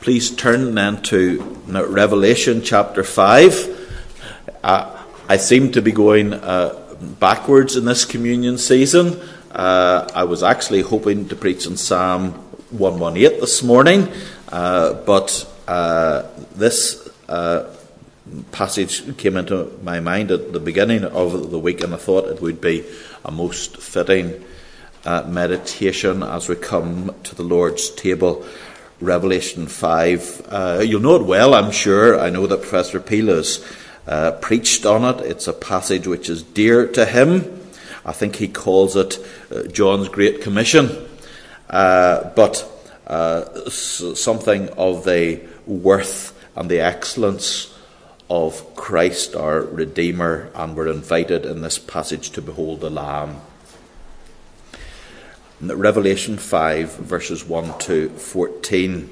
Please turn then to Revelation chapter 5. I seem to be going backwards in this communion season. I was actually hoping to preach on Psalm 118 this morning, but this passage came into my mind at the beginning of the week, and I thought it would be a most fitting meditation as we come to the Lord's table. Revelation 5. You'll know it well, I'm sure. I know that Professor Peel has preached on it. It's a passage which is dear to him. I think he calls it John's Great Commission. But something of the worth and the excellence of Christ, our Redeemer, and we're invited in this passage to behold the Lamb. Revelation 5, verses 1 to 14.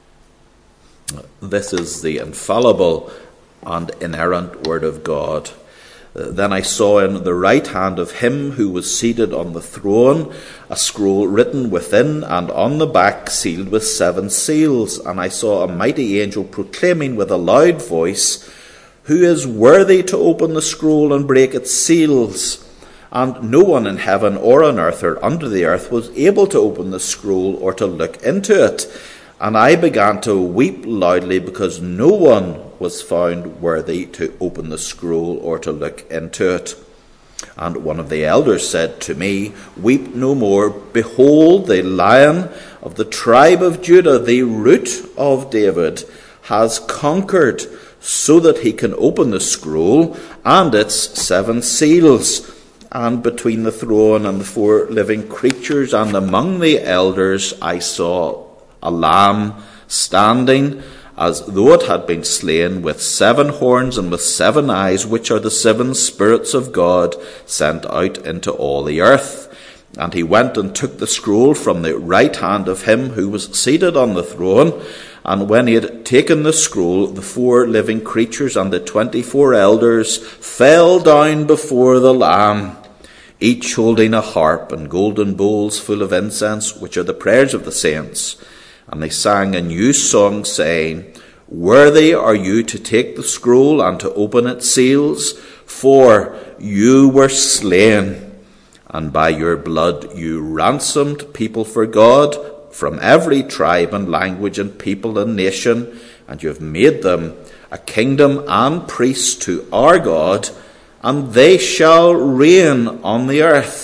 This is the infallible and inerrant Word of God. Then I saw in the right hand of him who was seated on the throne a scroll written within and on the back, sealed with 7 seals. And I saw a mighty angel proclaiming with a loud voice, "Who is worthy to open the scroll and break its seals?" And no one in heaven or on earth or under the earth was able to open the scroll or to look into it. And I began to weep loudly because no one was found worthy to open the scroll or to look into it. And one of the elders said to me, "Weep no more. Behold, the Lion of the tribe of Judah, the Root of David, has conquered so that he can open the scroll and its 7 seals." And between the throne and the 4 living creatures and among the elders I saw a lamb standing as though it had been slain, with 7 horns and with 7 eyes, which are the 7 spirits of God sent out into all the earth. And he went and took the scroll from the right hand of him who was seated on the throne. And when he had taken the scroll, the 4 living creatures and the 24 elders fell down before the Lamb, each holding a harp and golden bowls full of incense, which are the prayers of the saints. And they sang a new song, saying, "Worthy are you to take the scroll and to open its seals, for you were slain, and by your blood you ransomed people for God from every tribe and language and people and nation, and you have made them a kingdom and priests to our God, and they shall reign on the earth."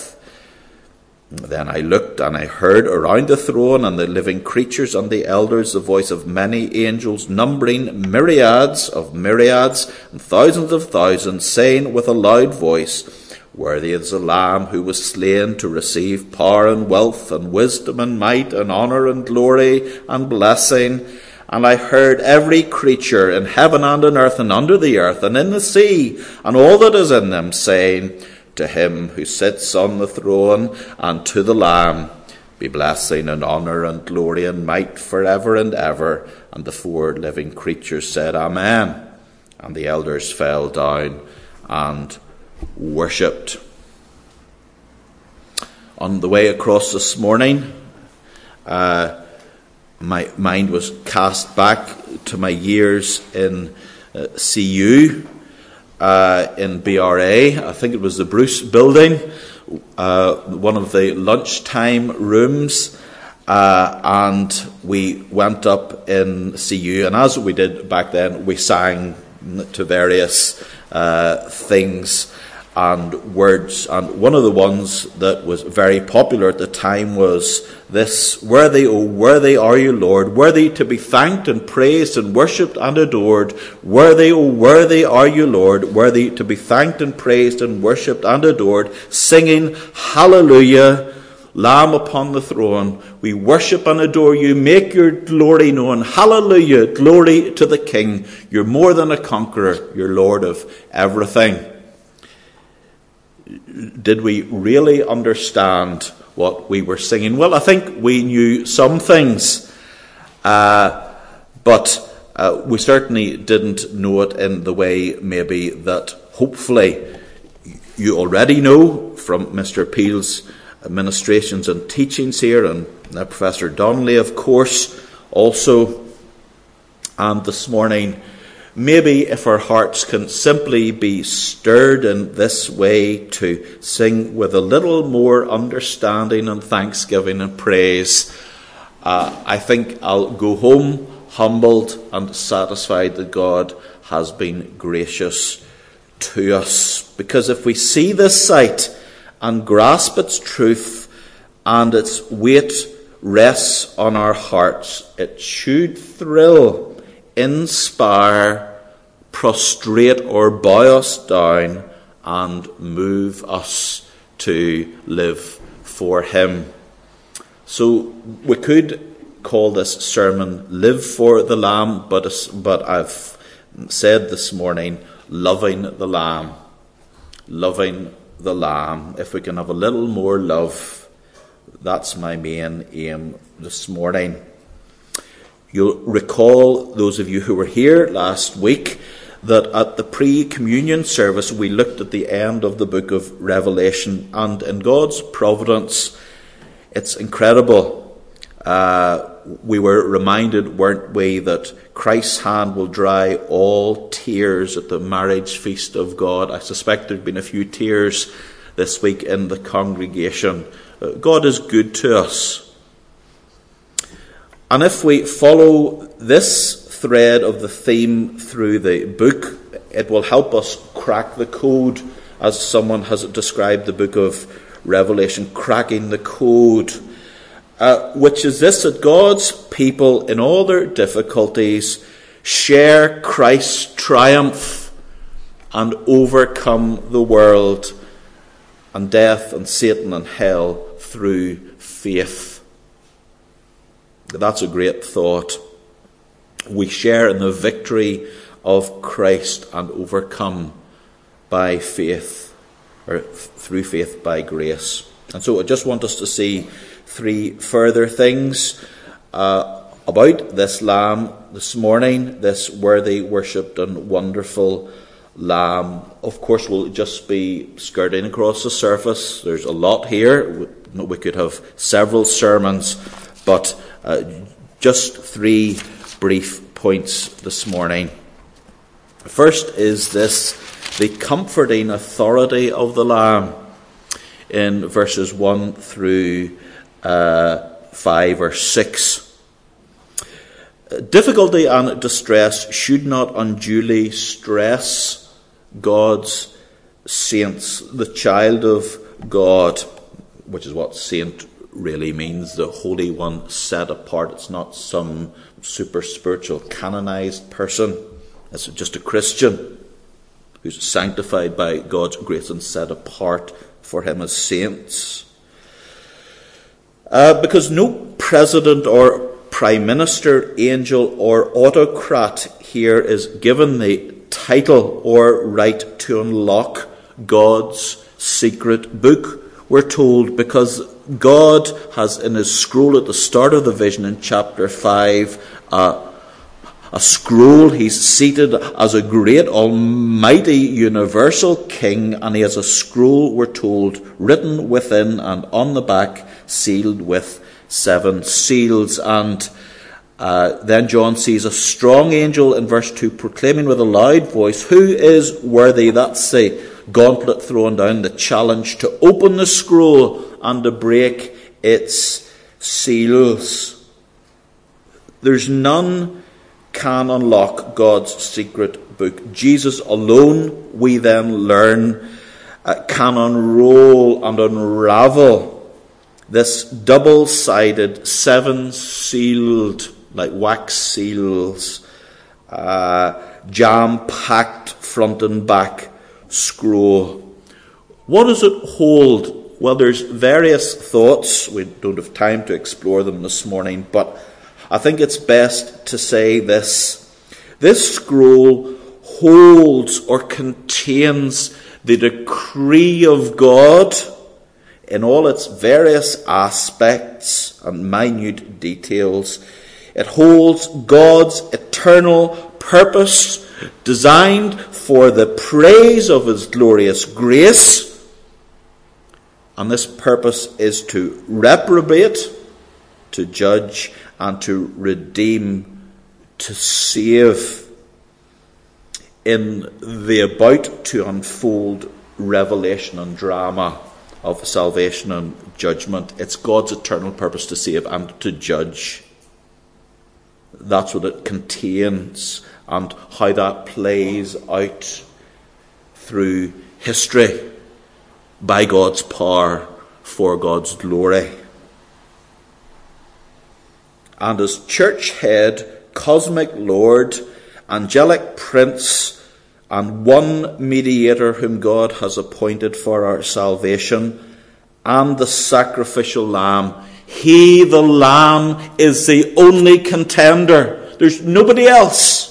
Then I looked, and I heard around the throne and the living creatures and the elders the voice of many angels, numbering myriads of myriads and thousands of thousands, saying with a loud voice, "Worthy is the Lamb who was slain to receive power and wealth and wisdom and might and honour and glory and blessing." And I heard every creature in heaven and on earth and under the earth and in the sea and all that is in them, saying, "To him who sits on the throne and to the Lamb be blessing and honour and glory and might forever and ever." And the 4 living creatures said, "Amen." And the elders fell down and worshipped. On the way across this morning, my mind was cast back to my years in CU, in BRA. I think it was the Bruce building, one of the lunchtime rooms, and we went up in CU, and as we did back then, we sang to various things and words, and one of the ones that was very popular at the time was this: "Worthy, O worthy are you, Lord, worthy to be thanked and praised and worshipped and adored. Worthy, O worthy are you, Lord, worthy to be thanked and praised and worshipped and adored, singing, Hallelujah, Lamb upon the throne. We worship and adore you. Make your glory known. Hallelujah, glory to the King. You're more than a conqueror. You're Lord of everything." Did we really understand what we were singing? Well, I think we knew some things, but we certainly didn't know it in the way maybe that hopefully you already know from Mr. Peel's administrations and teachings here, and Professor Donnelly, of course, also And this morning, maybe if our hearts can simply be stirred in this way to sing with a little more understanding and thanksgiving and praise, I think I'll go home humbled and satisfied that God has been gracious to us. Because if we see this sight and grasp its truth and its weight rests on our hearts, it should thrill, inspire, prostrate or bow us down and move us to live for him. So we could call this sermon Live for the Lamb, but I've said this morning, loving the Lamb. Loving the Lamb. If we can have a little more love, that's my main aim this morning. You'll recall, those of you who were here last week, that at the pre-communion service we looked at the end of the book of Revelation, and in God's providence, it's incredible. We were reminded, weren't we, that Christ's hand will dry all tears at the marriage feast of God. I suspect there've been a few tears this week in the congregation. God is good to us. And if we follow this thread of the theme through the book, it will help us crack the code, as someone has described the book of Revelation, cracking the code, which is this, that God's people, in all their difficulties, share Christ's triumph and overcome the world and death and Satan and hell through faith. That's a great thought. We share in the victory of Christ and overcome by faith, or through faith by grace. And so I just want us to see three further things about this Lamb this morning, this worthy, worshipped and wonderful Lamb. Of course, we'll just be skirting across the surface. There's a lot here. We could have several sermons, but just three brief points this morning. First is this, the comforting authority of the Lamb in verses 1 through 5 or 6. Difficulty and distress should not unduly stress God's saints, the child of God, which is what saint really means, the Holy One set apart. It's not some super spiritual canonized person. It's just a Christian who's sanctified by God's grace and set apart for him as saints. Because no president or prime minister, angel or autocrat here is given the title or right to unlock God's secret book, we're told, because God has in his scroll at the start of the vision in chapter 5 a scroll. He's seated as a great, almighty, universal king, and he has a scroll, we're told, written within and on the back, sealed with 7 seals. And then John sees a strong angel in verse 2 proclaiming with a loud voice, "Who is worthy?" That's the gauntlet thrown down, the challenge to open the scroll and to break its seals. There's none can unlock God's secret book. Jesus alone, we then learn, can unroll and unravel this double-sided, 7-sealed, like wax seals, jam-packed front and back scroll. What does it hold? Well, there's various thoughts. We don't have time to explore them this morning, but I think it's best to say this. This scroll holds or contains the decree of God in all its various aspects and minute details. It holds God's eternal purpose, designed for the praise of his glorious grace. And this purpose is to reprobate, to judge, and to redeem, to save in the about to unfold revelation and drama of salvation and judgment. It's God's eternal purpose to save and to judge. That's what it contains, and how that plays out through history by God's power for God's glory. And as church head, cosmic Lord, angelic prince, and one mediator whom God has appointed for our salvation, and the sacrificial lamb, he, the lamb, is the only contender. There's nobody else.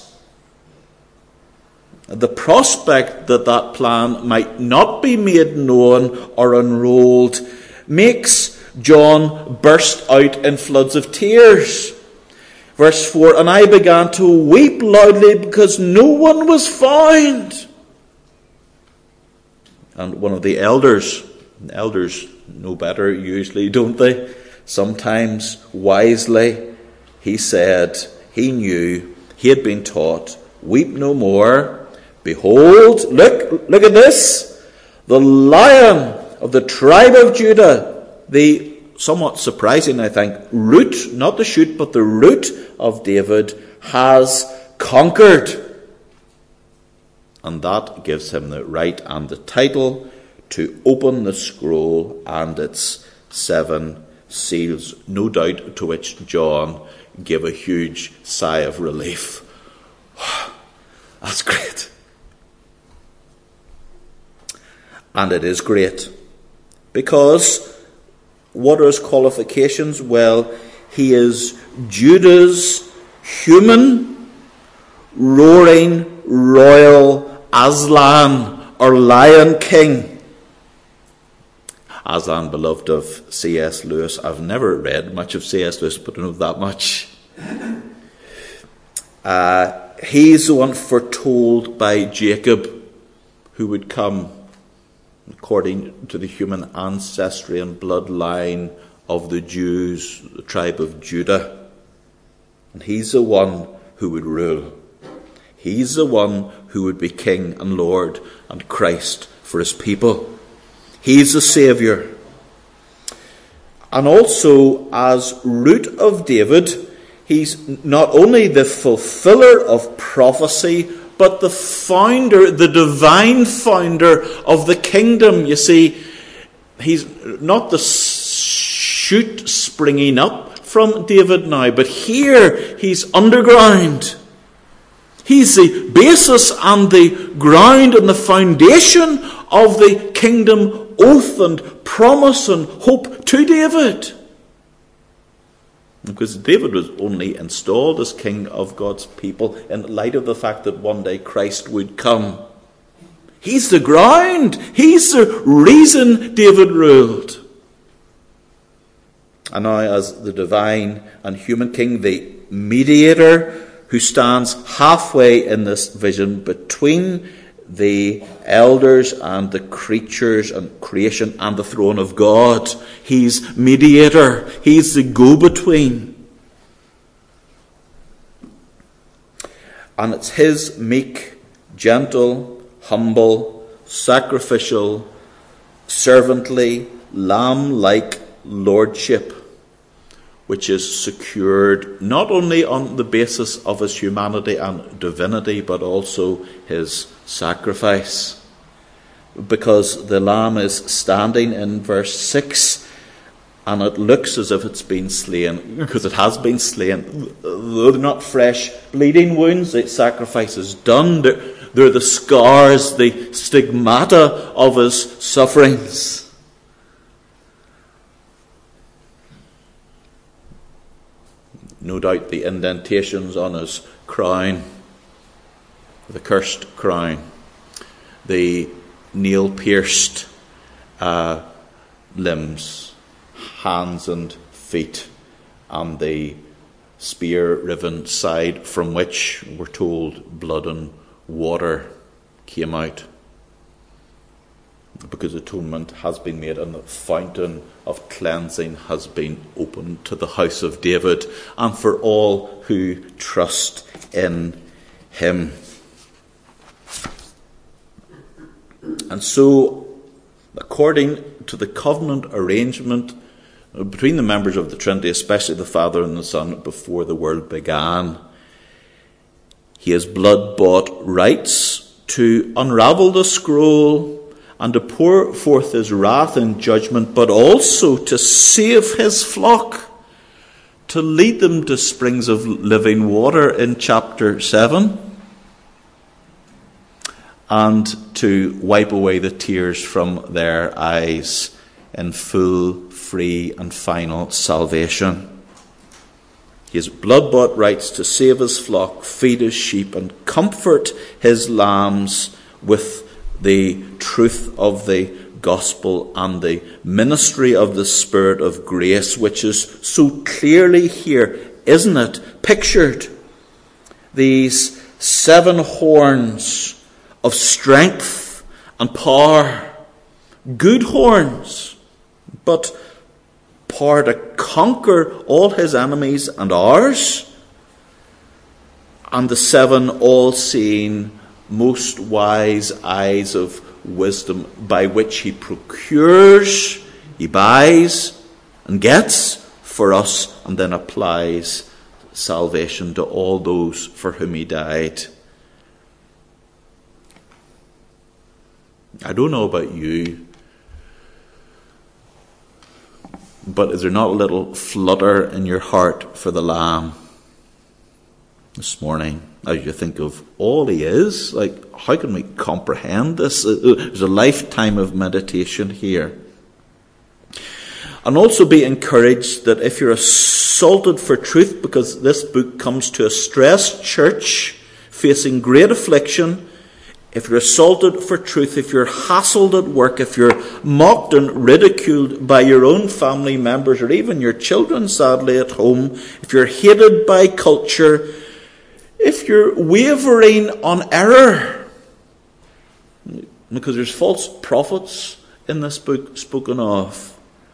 The prospect that that plan might not be made known or unrolled makes John burst out in floods of tears. Verse 4, and I began to weep loudly because no one was found. And one of the elders know better usually, don't they? Sometimes wisely, he said, he knew, he had been taught, weep no more. Behold, look at this, the Lion of the tribe of Judah, the somewhat surprising, I think, root, not the shoot, but the root of David, has conquered. And that gives him the right and the title to open the scroll and its 7 seals, no doubt to which John gave a huge sigh of relief. That's great. And it is great. Because what are his qualifications? Well, he is Judah's human, roaring, royal Aslan, or Lion King. Aslan, beloved of C.S. Lewis. I've never read much of C.S. Lewis, but I know that much. He's the one foretold by Jacob who would come according to the human ancestry and bloodline of the Jews, the tribe of Judah. And he's the one who would rule. He's the one who would be King and Lord and Christ for his people. He's the Saviour. And also, as root of David, he's not only the fulfiller of prophecy, but the founder, the divine founder of the kingdom. You see, he's not the shoot springing up from David now, but here he's underground. He's the basis and the ground and the foundation of the kingdom oath and promise and hope to David. Because David was only installed as king of God's people in light of the fact that one day Christ would come. He's the ground. He's the reason David ruled. And now, as the divine and human king, the mediator who stands halfway in this vision between the elders and the creatures and creation and the throne of God. He's mediator. He's the go-between. And it's his meek, gentle, humble, sacrificial, servantly, lamb-like lordship which is secured not only on the basis of his humanity and divinity, but also his sacrifice. Because the lamb is standing in verse 6, and it looks as if it's been slain, because it has been slain. Though they're not fresh bleeding wounds, the sacrifice is done. They're the scars, the stigmata of his sufferings. No doubt the indentations on his crown, the cursed crown, the nail-pierced limbs, hands and feet, and the spear-riven side from which, we're told, blood and water came out. Because atonement has been made and the fountain of cleansing has been opened to the house of David and for all who trust in him. And so, according to the covenant arrangement between the members of the Trinity, especially the Father and the Son, before the world began, he has blood-bought rights to unravel the scroll and to pour forth his wrath in judgment, but also to save his flock, to lead them to springs of living water in chapter 7, and to wipe away the tears from their eyes in full, free, and final salvation. He has blood-bought rights to save his flock, feed his sheep, and comfort his lambs with the truth of the gospel and the ministry of the Spirit of grace, which is so clearly here, isn't it, pictured? These 7 horns of strength and power, good horns, but power to conquer all his enemies and ours, and the 7 all-seeing, most wise eyes of wisdom by which he procures, he buys and gets for us, and then applies salvation to all those for whom he died. I don't know about you, but is there not a little flutter in your heart for the Lamb this morning as you think of all he is? Like, how can we comprehend this? There's a lifetime of meditation here. And also be encouraged that if you're assaulted for truth, because this book comes to a stressed church facing great affliction, if you're assaulted for truth, if you're hassled at work, if you're mocked and ridiculed by your own family members or even your children, sadly, at home, if you're hated by culture, if you're wavering on error, because there's false prophets in this book spoken of,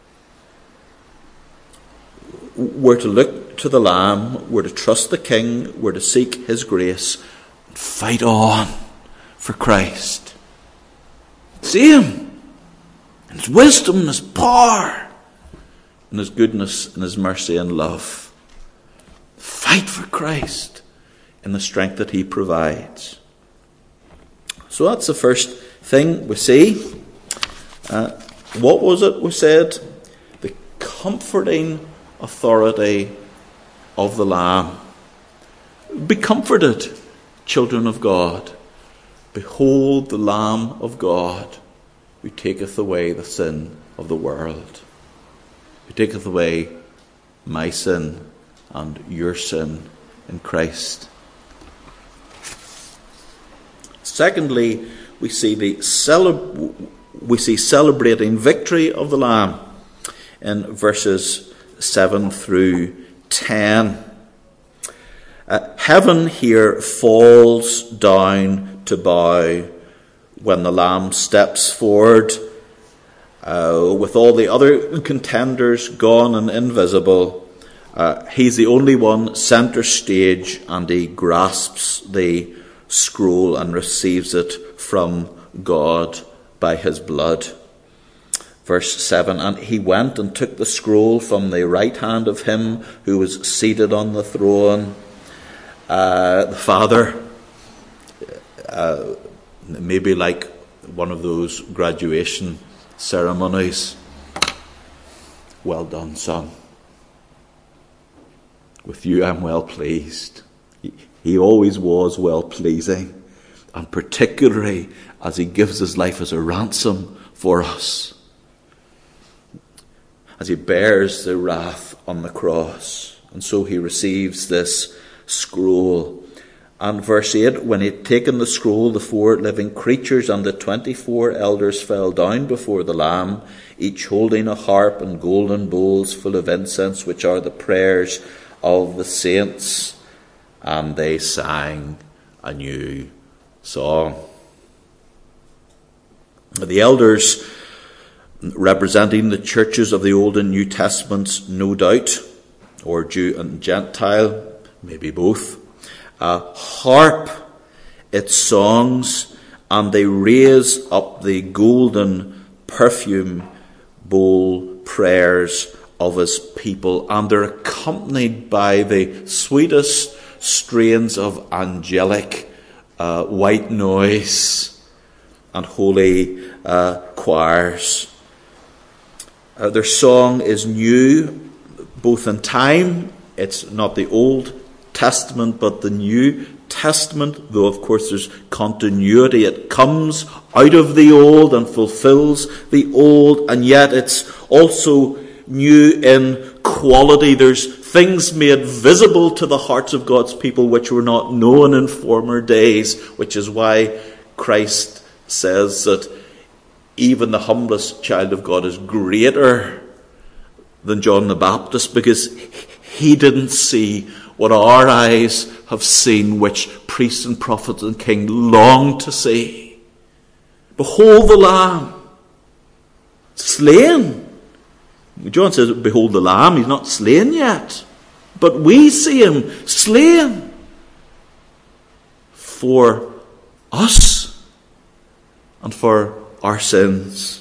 we're to look to the Lamb, we're to trust the King, we're to seek his grace, and fight on for Christ. See him in his wisdom and his power, in his goodness and his mercy and love. Fight for Christ in the strength that he provides. So that's the first thing we see. What was it we said? The comforting authority of the Lamb. Be comforted, children of God. Behold the Lamb of God, who taketh away the sin of the world. Who taketh away my sin and your sin in Christ. Secondly, we see celebrating victory of the Lamb in verses 7 through 10. Heaven here falls down to bow when the Lamb steps forward, with all the other contenders gone and invisible. He's the only one centre stage, and he grasps the scroll and receives it from God by his blood. Verse 7, and he went and took the scroll from the right hand of him who was seated on the throne. The Father, maybe like one of those graduation ceremonies. Well done, son. With you I'm well pleased. He always was well pleasing, and particularly as he gives his life as a ransom for us, as he bears the wrath on the cross. And so he receives this scroll. And verse 8, when he had taken the scroll, the 4 living creatures and the 24 elders fell down before the Lamb, each holding a harp and golden bowls full of incense, which are the prayers of the saints. And they sang a new song. The elders, representing the churches of the Old and New Testaments, no doubt, or Jew and Gentile, maybe both, harp its songs, and they raise up the golden perfume bowl prayers of his people, and they're accompanied by the sweetest strains of angelic white noise and holy choirs. Their song is new, both in time. It's not the Old Testament, but the New Testament, though of course there's continuity. It comes out of the Old and fulfills the Old, and yet it's also new in quality. There's things made visible to the hearts of God's people which were not known in former days, which is why Christ says that even the humblest child of God is greater than John the Baptist, because he didn't see what our eyes have seen, which priests and prophets and kings long to see. Behold the Lamb, slain. John says, behold the Lamb. He's not slain yet, but we see him slain for us and for our sins.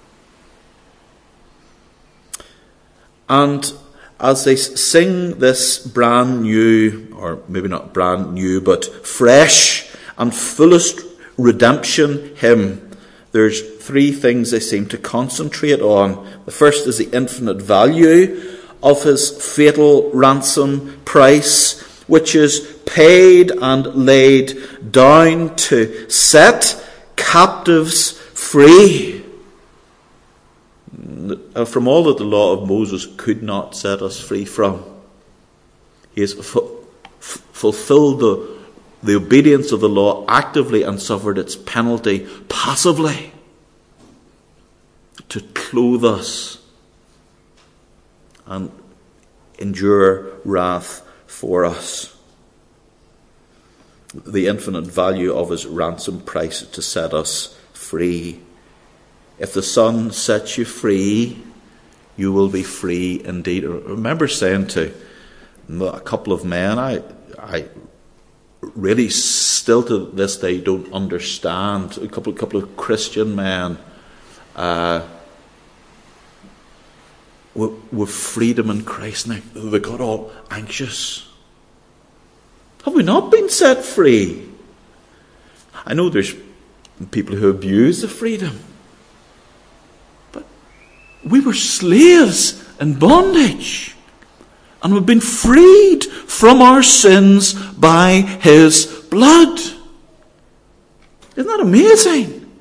And as they sing this brand new, or maybe not brand new, but fresh and fullest redemption hymn, there's three things they seem to concentrate on. The first is the infinite value of his fatal ransom price, which is paid and laid down to set captives free from all that the law of Moses could not set us free from. He has fulfilled the obedience of the law actively and suffered its penalty passively to clothe us and endure wrath for us. The infinite value of his ransom price to set us free. If the Son sets you free, you will be free indeed. I remember saying to a couple of men, I really still to this day don't understand, a couple of Christian men, with freedom in Christ now. They got all anxious. Have we not been set free? I know there's people who abuse the freedom, but we were slaves in bondage, and we've been freed from our sins by his blood. Isn't that amazing?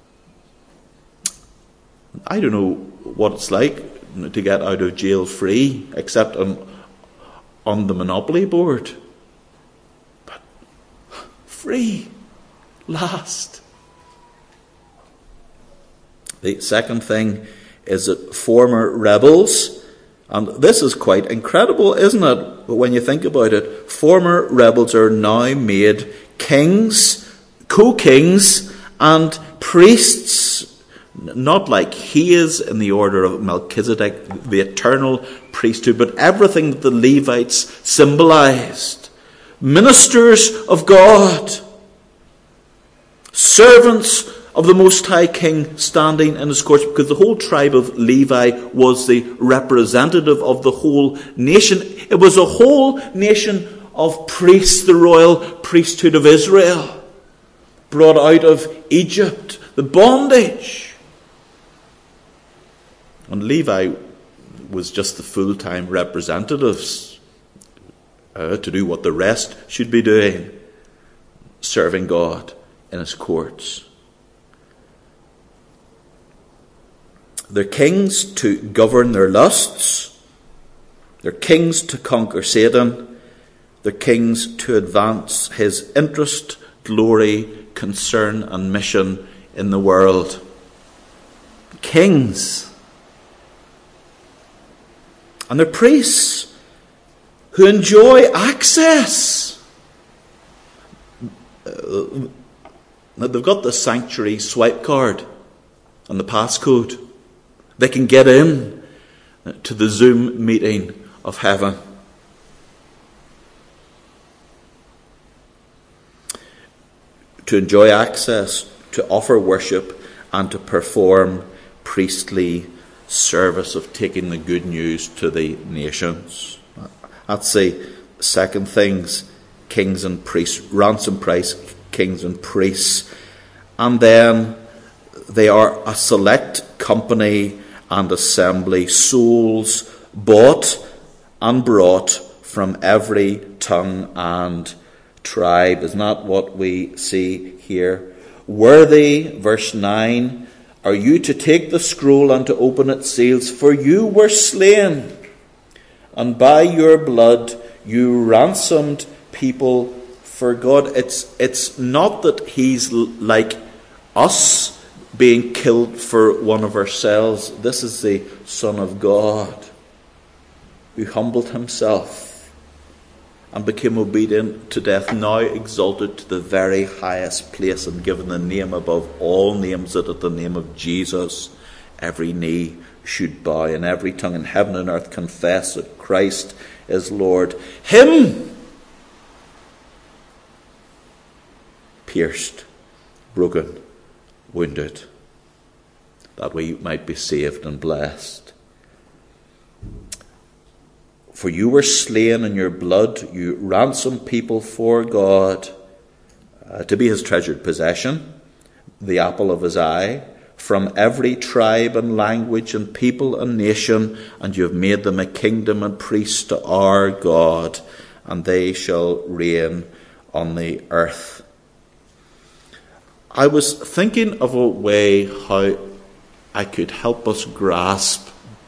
I don't know what it's like to get out of jail free, except on the Monopoly board. But free last. The second thing is that former rebels, and this is quite incredible, isn't it? But when you think about it, former rebels are now made kings, co-kings, and priests. Not like he is in the order of Melchizedek, the eternal priesthood, but everything that the Levites symbolized. Ministers of God, servants of the Most High King standing in his courts, because the whole tribe of Levi was the representative of the whole nation. It was a whole nation of priests, the royal priesthood of Israel, brought out of Egypt, the bondage. And Levi was just the full-time representatives to do what the rest should be doing, serving God in his courts. They're kings to govern their lusts. They're kings to conquer Satan. They're kings to advance his interest, glory, concern and mission in the world. Kings. And they're priests who enjoy access. Now they've got the sanctuary swipe card and the passcode. They can get in to the Zoom meeting of heaven. to enjoy access, to offer worship, and to perform priestly service of taking the good news to the nations. That's the second things, kings and priests, ransom price, kings and priests. And then they are a select company and assembly, souls bought and brought from every tongue and tribe. Isn't that what we see here? Worthy, verse 9, are you to take the scroll and to open its seals? For you were slain, and by your blood you ransomed people for God. It's not that he's like us being killed for one of ourselves. This is the Son of God who humbled himself and became obedient to death, now exalted to the very highest place and given the name above all names, that at the name of Jesus every knee should bow and every tongue in heaven and earth confess that Christ is Lord. Him pierced, broken, wounded, that we might be saved and blessed. For you were slain, in your blood you ransomed people for God, to be his treasured possession, the apple of his eye, from every tribe and language and people and nation, and you have made them a kingdom and priests to our God, and they shall reign on the earth. I was thinking of a way how I could help us grasp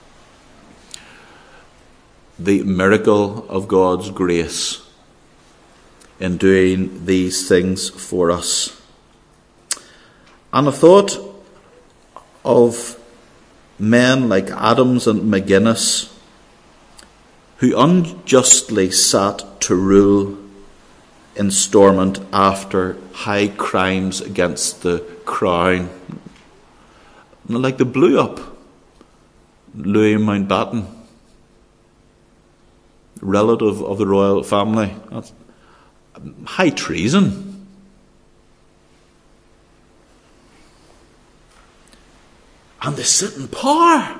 the miracle of God's grace in doing these things for us. And I thought of men like Adams and McGuinness, who unjustly sat to rule in Stormont after high crimes against the crown. Like they blew up Louis Mountbatten, relative of the royal family. That's high treason. And they sit in power.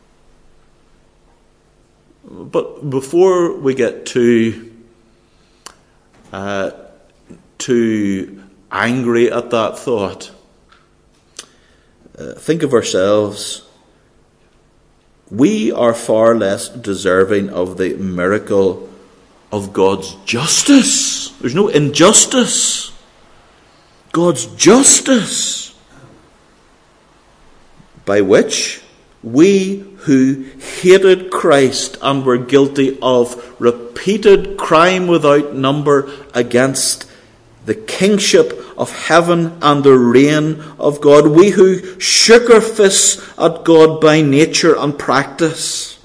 But before we get too angry at that thought, think of ourselves. We are far less deserving of the miracle of God's justice. There's no injustice. God's justice, by which we who hated Christ and were guilty of repeated crime without number against the kingship of heaven and the reign of God, we who shook our fists at God by nature and practice,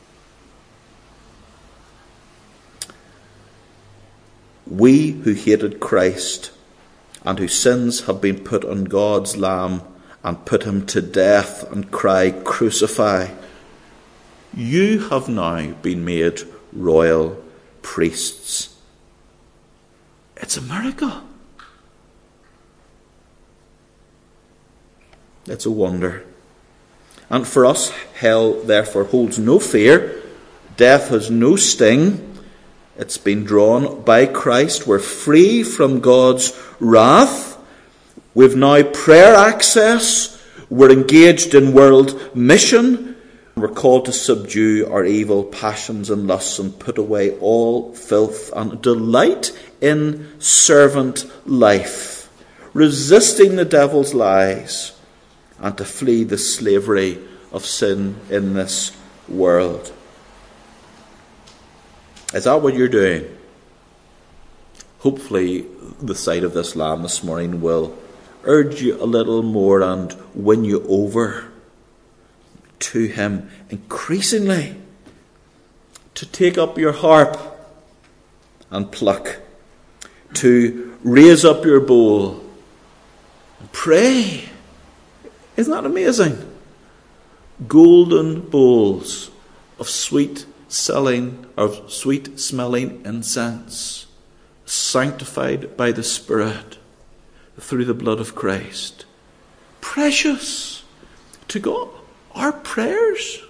we who hated Christ and whose sins have been put on God's Lamb and put him to death and cry, crucify, you have now been made royal priests. It's a miracle. It's a wonder. And for us, hell therefore holds no fear. Death has no sting. It's been drawn by Christ. We're free from God's wrath. We've now prayer access. We're engaged in world mission. We're called to subdue our evil passions and lusts and put away all filth and delight in servant life, resisting the devil's lies, and to flee the slavery of sin in this world. Is that what you're doing? Hopefully the sight of this lamb this morning will urge you a little more and win you over to him increasingly, to take up your harp and pluck, to raise up your bowl and pray. Isn't that amazing? Golden bowls of sweet-smelling incense, sanctified by the Spirit, through the blood of Christ. Precious to God. Our prayers.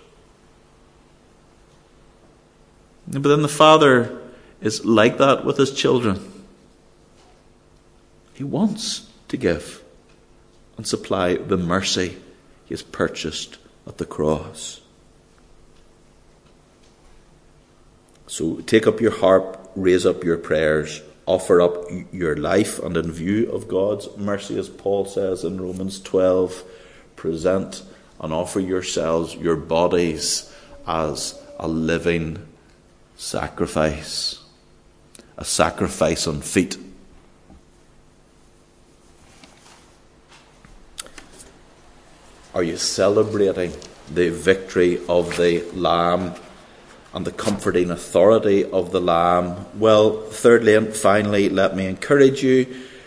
But then the Father is like that with his children. He wants to give and supply the mercy he has purchased at the cross. So take up your harp, raise up your prayers, offer up your life, and in view of God's mercy, as Paul says in Romans 12, present and offer yourselves, your bodies, as a living sacrifice. A sacrifice on feet. Are you celebrating the victory of the Lamb and the comforting authority of the Lamb? Well, thirdly and finally, let me encourage you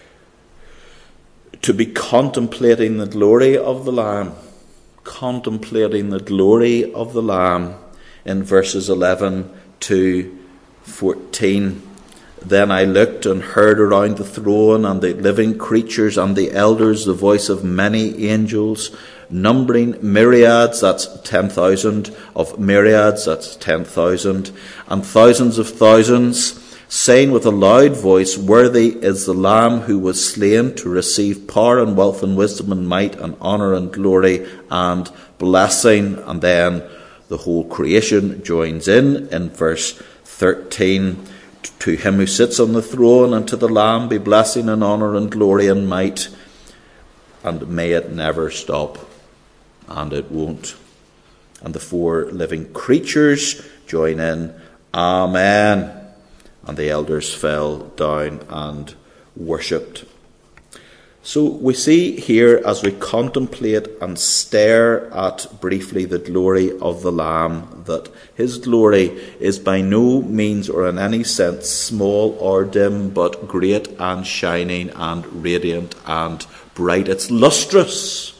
to be contemplating the glory of the Lamb. Contemplating the glory of the Lamb in verses 11 to 14. Then I looked and heard around the throne and the living creatures and the elders the voice of many angels, numbering myriads, that's 10,000, of myriads, that's 10,000, and thousands of thousands, saying with a loud voice, Worthy is the Lamb who was slain to receive power and wealth and wisdom and might and honour and glory and blessing. And then the whole creation joins in verse 13. To him who sits on the throne and to the Lamb be blessing and honour and glory and might. And may it never stop. And it won't. And the four living creatures join in, Amen. And the elders fell down and worshipped. So we see here, as we contemplate and stare at briefly the glory of the Lamb, that his glory is by no means or in any sense small or dim, but great and shining and radiant and bright. It's lustrous.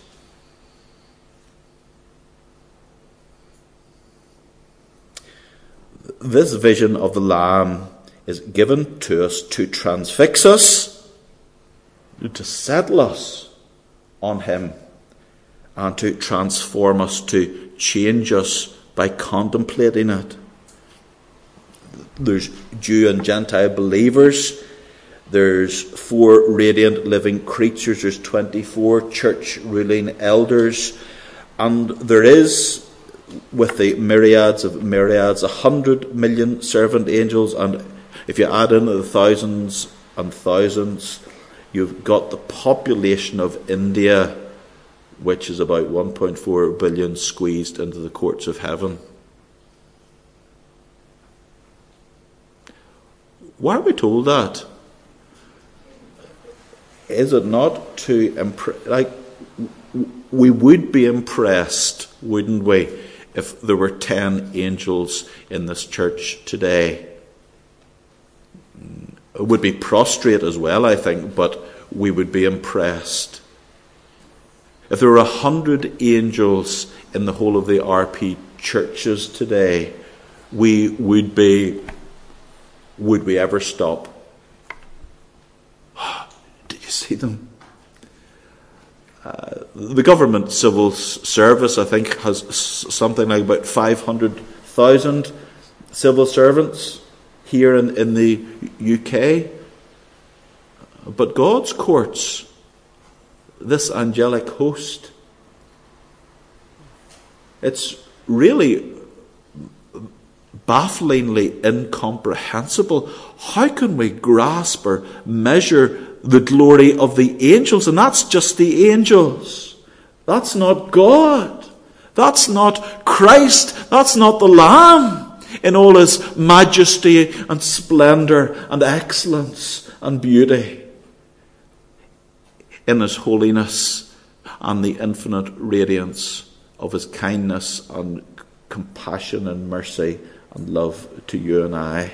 This vision of the Lamb is given to us to transfix us, to settle us on him, and to transform us, to change us by contemplating it. There's Jew and Gentile believers. There's 4 radiant living creatures. There's 24 church ruling elders. And there is, with the myriads of myriads, 100 million servant angels. And if you add in the thousands and thousands, you've got the population of India, which is about 1.4 billion squeezed into the courts of heaven. Why are we told that? Is it not to impress? We would be impressed, wouldn't we, if there were 10 angels in this church today? It would be prostrate as well, I think, but we would be impressed. If there were 100 angels in the whole of the RP churches today, would we ever stop? Did you see them? The government civil service, I think, has something like about 500,000 civil servants here in the UK. But God's courts, this angelic host, it's really bafflingly incomprehensible. How can we grasp or measure the glory of the angels? And that's just the angels. That's not God. That's not Christ. That's not the Lamb in all his majesty and splendour and excellence and beauty, in his holiness and the infinite radiance of his kindness and compassion and mercy and love to you and I.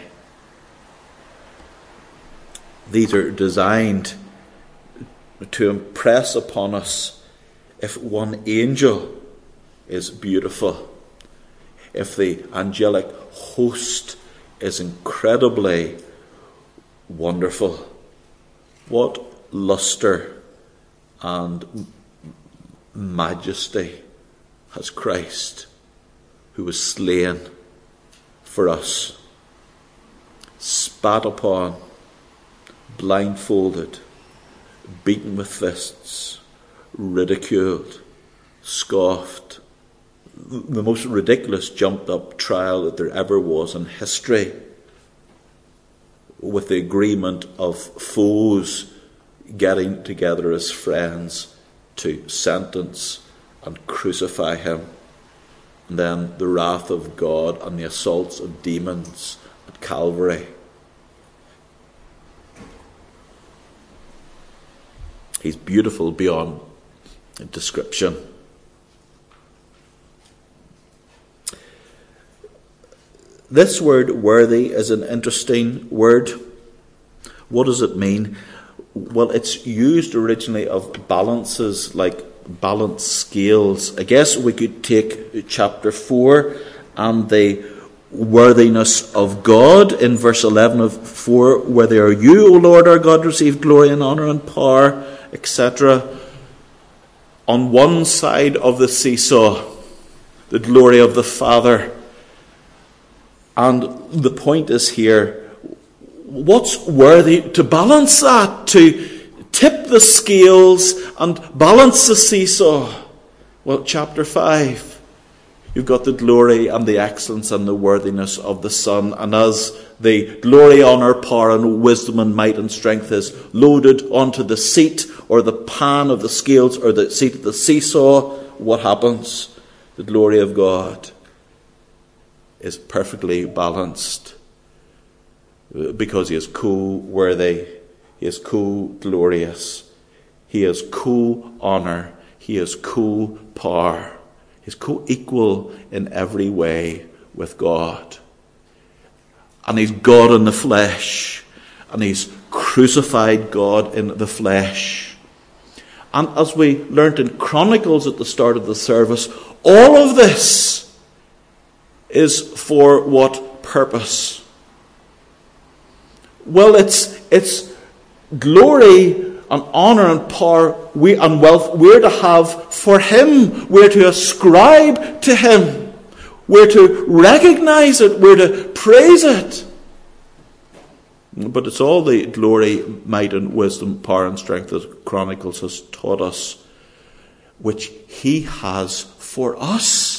These are designed to impress upon us if one angel is beautiful, if the angelic host is incredibly wonderful. What lustre and majesty has Christ, who was slain for us, spat upon, blindfolded, beaten with fists, ridiculed, scoffed, the most ridiculous jumped up trial that there ever was in history, with the agreement of foes getting together as friends to sentence and crucify him. And then the wrath of God and the assaults of demons at Calvary. He's beautiful beyond description. This word worthy is an interesting word. What does it mean? Well, it's used originally of balances, like balance scales. I guess we could take chapter 4 and the worthiness of God in verse 11 of 4, where they are you, O Lord our God, receive glory and honour and power, etc. On one side of the seesaw, the glory of the Father. And the point is here, what's worthy to balance that, to tip the scales and balance the seesaw? Well, chapter 5, you've got the glory and the excellence and the worthiness of the Son. And as the glory, honour, power and wisdom and might and strength is loaded onto the seat or the pan of the scales or the seat of the seesaw, what happens? The glory of God is perfectly balanced, because he is co-worthy, he is co-glorious, he is co-honour, he is co-power, he is co-equal in every way with God. And he's God in the flesh, and he's crucified God in the flesh. And as we learnt in Chronicles at the start of the service, all of this is for what purpose? Well, it's glory and honour and power and wealth we're to have for him. We're to ascribe to him. We're to recognise it. We're to praise it. But it's all the glory, might and wisdom, power and strength that Chronicles has taught us, which he has for us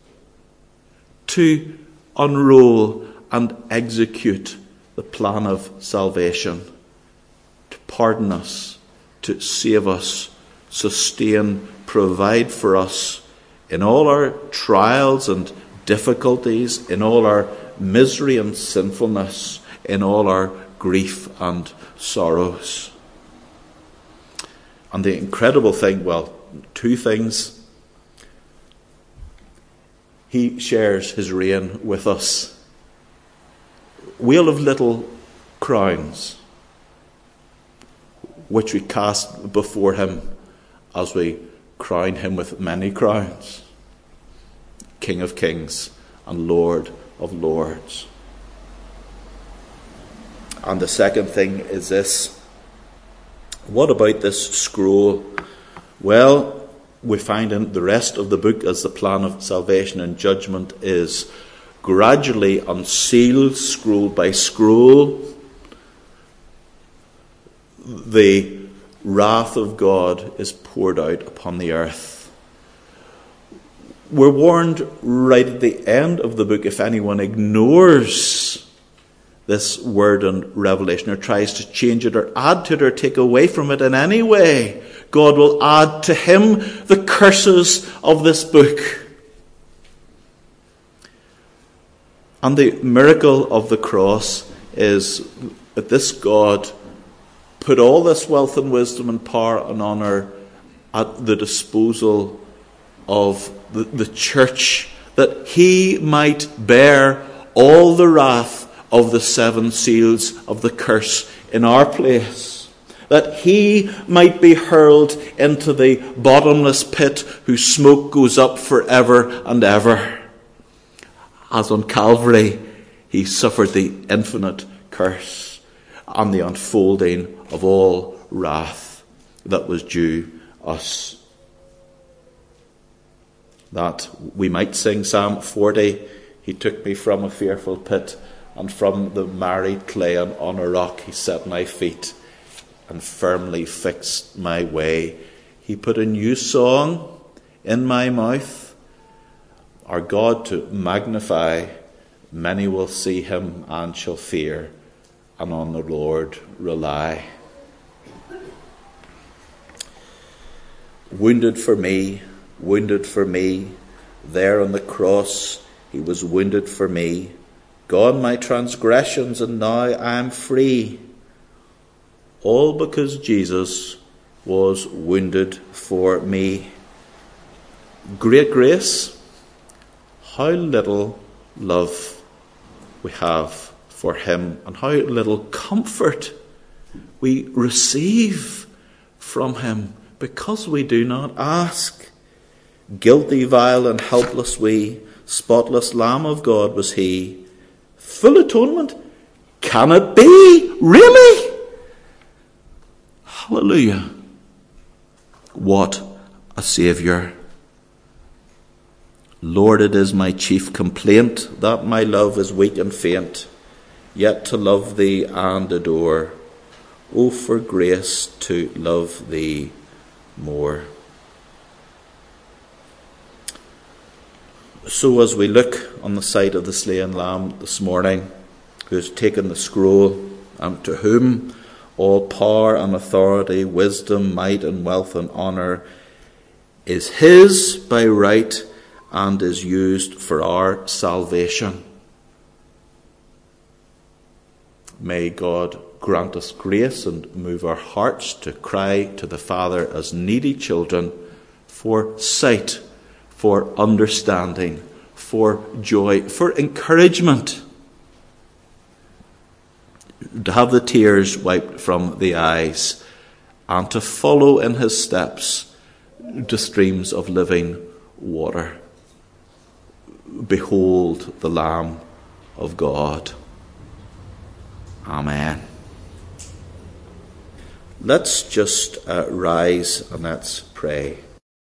to unroll and execute the plan of salvation, to pardon us, to save us, sustain, provide for us in all our trials and difficulties, in all our misery and sinfulness, in all our grief and sorrows. And the incredible thing, well, two things. He shares his reign with us. We'll have little crowns, which we cast before him as we crown him with many crowns. King of kings and Lord of lords. And the second thing is this. What about this scroll? Well, we find in the rest of the book, as the plan of salvation and judgment is gradually unsealed, scroll by scroll, the wrath of God is poured out upon the earth. We're warned right at the end of the book, if anyone ignores this word and revelation or tries to change it or add to it or take away from it in any way, God will add to him the curses of this book. And the miracle of the cross is that this God put all this wealth and wisdom and power and honour at the disposal of the church, that he might bear all the wrath of the 7 seals of the curse in our place, that he might be hurled into the bottomless pit whose smoke goes up forever and ever. As on Calvary, he suffered the infinite curse and the unfolding of all wrath that was due us. That we might sing Psalm 40, he took me from a fearful pit, and from the miry clay, and on a rock he set my feet, and firmly fixed my way. He put a new song in my mouth, our God to magnify. Many will see him and shall fear, and on the Lord rely. Wounded for me, there on the cross he was wounded for me. Gone my transgressions, and now I am free. All because Jesus was wounded for me. Great grace, how little love we have for him, and how little comfort we receive from him because we do not ask. Guilty, vile, and helpless we, spotless Lamb of God was he. Full atonement? Can it be? Really? Hallelujah. What a Saviour. Lord, it is my chief complaint that my love is weak and faint, yet to love thee and adore. Oh, for grace to love thee more. So as we look on the sight of the slain Lamb this morning, who has taken the scroll, and to whom all power and authority, wisdom, might and wealth and honour is his by right and is used for our salvation. May God grant us grace and move our hearts to cry to the Father as needy children for sight, for understanding, for joy, for encouragement, to have the tears wiped from the eyes, and to follow in his steps to streams of living water. Behold the Lamb of God. Amen. Let's just rise and let's pray.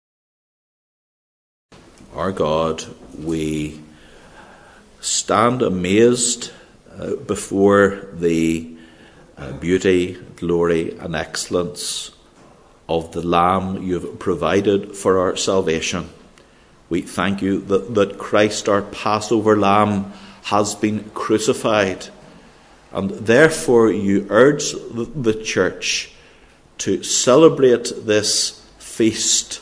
Our God, we stand amazed before the beauty, glory and excellence of the Lamb you have provided for our salvation. We thank you that Christ, our Passover Lamb, has been crucified, and therefore you urge the church to celebrate this feast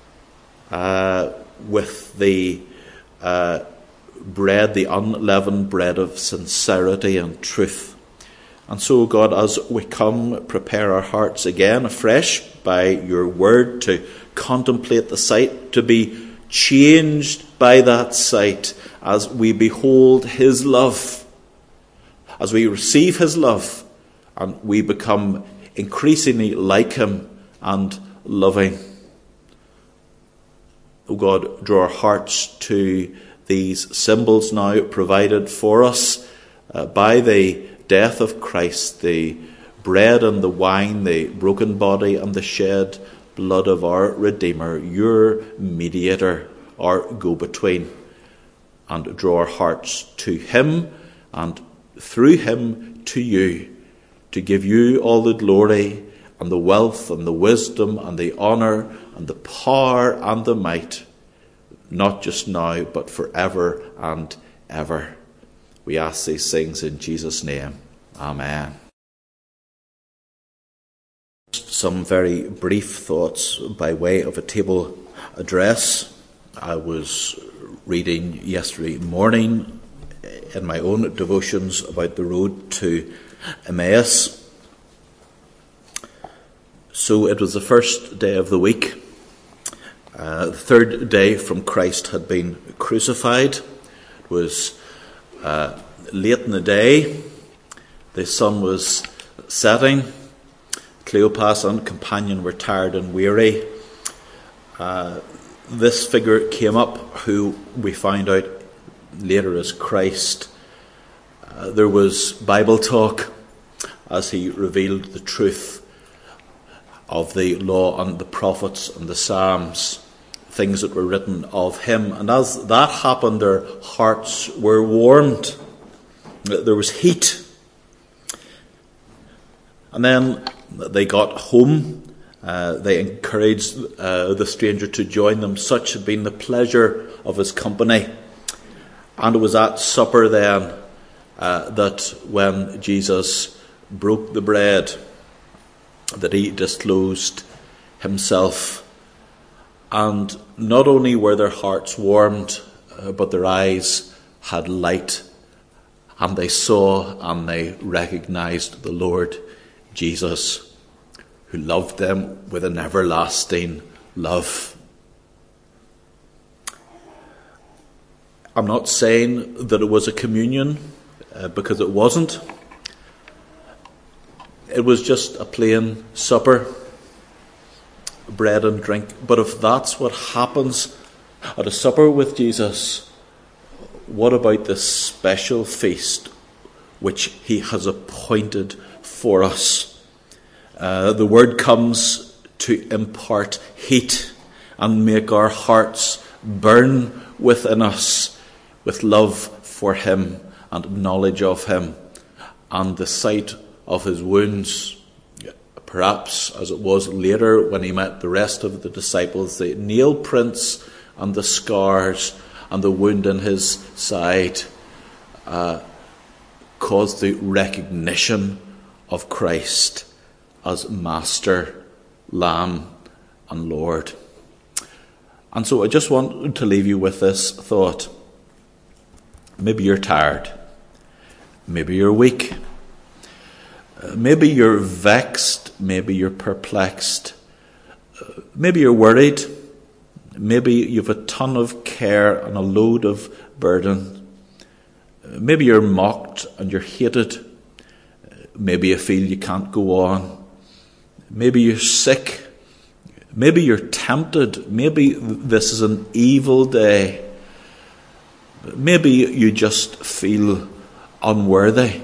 with the bread, the unleavened bread of sincerity and truth. And so, God, as we come, prepare our hearts again afresh by your word to contemplate the sight, to be changed by that sight as we behold his love, as we receive his love, and we become increasingly like him and loving. O God, draw our hearts to these symbols now provided for us by the death of Christ, the bread and the wine, the broken body and the shed blood of our Redeemer, your mediator, our go-between, and draw our hearts to him and through him to you, to give you all the glory and the wealth and the wisdom and the honour and the power and the might, not just now but forever and ever. We ask these things in Jesus' name. Amen. Some very brief thoughts by way of a table address. I was reading yesterday morning in my own devotions about the road to Emmaus. So it was the first day of the week, the third day from Christ had been crucified. It was late in the day. The sun was setting. Cleopas and companion were tired and weary. This figure came up, who we find out later as Christ. There was Bible talk as he revealed the truth. of the law and the prophets and the Psalms, things that were written of him. And as that happened, their hearts were warmed. There was heat. And then they got home. They encouraged the stranger to join them. Such had been the pleasure of his company. And it was at supper then that when Jesus broke the bread, that he disclosed himself. And not only were their hearts warmed, but their eyes had light. And they saw and they recognized the Lord Jesus, who loved them with an everlasting love. I'm not saying that it was a communion, because it wasn't. It was just a plain supper, bread and drink. But if that's what happens at a supper with Jesus, what about this special feast which he has appointed for us? The word comes to impart heat and make our hearts burn within us with love for him and knowledge of him, and the sight of his wounds, perhaps as it was later when he met the rest of the disciples, the nail prints and the scars and the wound in his side caused the recognition of Christ as Master, Lamb and Lord. And so I just want to leave you with this thought. Maybe you're tired. Maybe you're weak. Maybe you're vexed. Maybe you're perplexed. Maybe you're worried. Maybe you've a ton of care and a load of burden. Maybe you're mocked and you're hated. Maybe you feel you can't go on. Maybe you're sick. Maybe you're tempted. Maybe this is an evil day. Maybe you just feel unworthy.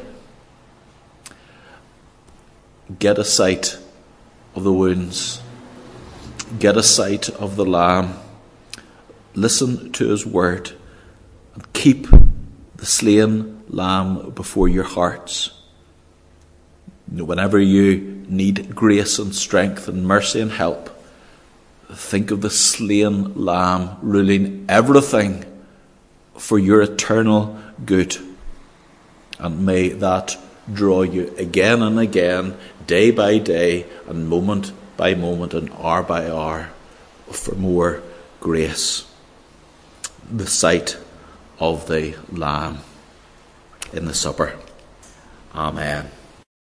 Get a sight of the wounds. Get a sight of the Lamb. Listen to his word. And keep the slain Lamb before your hearts. Whenever you need grace and strength and mercy and help, think of the slain Lamb ruling everything for your eternal good. And may that draw you again and again, day by day, and moment by moment, and hour by hour, for more grace. The sight of the Lamb in the supper. Amen.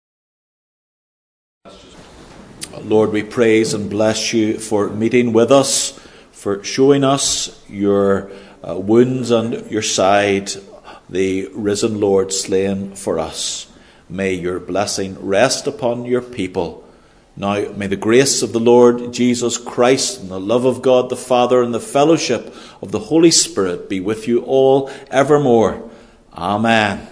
Lord, we praise and bless you for meeting with us, for showing us your wounds and your side, the risen Lord slain for us. May your blessing rest upon your people. Now may the grace of the Lord Jesus Christ and the love of God the Father and the fellowship of the Holy Spirit be with you all evermore. Amen.